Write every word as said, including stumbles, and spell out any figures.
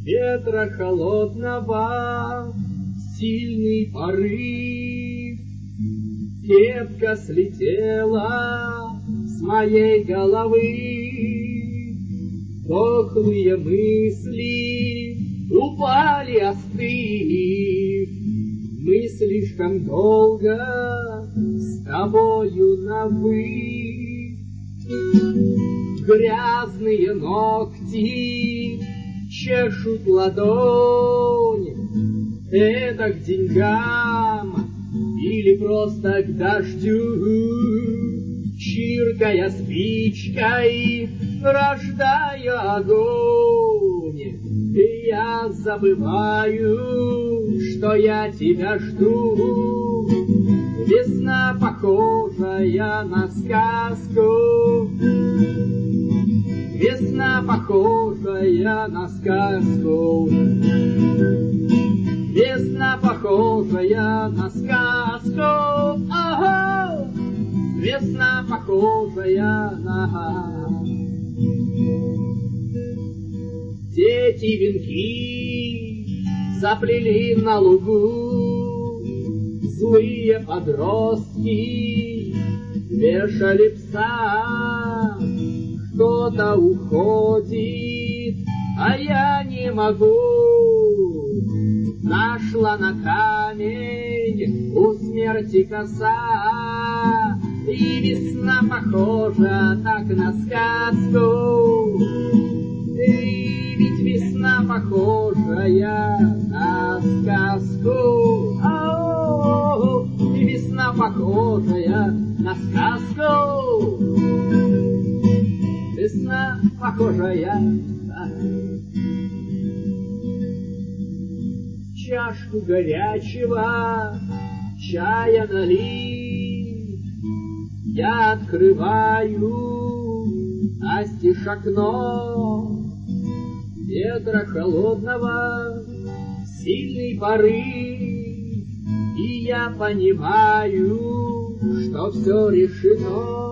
ветра холодного сильный порыв. Кепка слетела с моей головы, дохлые мысли упали, остыв. Мы слишком долго с тобою на «вы». Грязные ногти чешут ладонь. Это к деньгам или просто к дождю? Чиркая спичкой, рождая огонь, и я забываю, что я тебя жду. Весна, похожая на сказку, весна, похожая на сказку, весна, похожая на сказку, ага, весна, похожая на... Дети венки заплели на лугу, злые подростки вешали пса. Кто-то уходит, а я не могу. Нашла на камень у смерти коса, и весна похожа так на сказку. И ведь весна похожая на сказку. Ау, и весна похожая на сказку. Весна похожая на... Чашку горячего чая налить, я открываю настежь окно. Ветра холодного сильный порыв, и я понимаю, что все решено.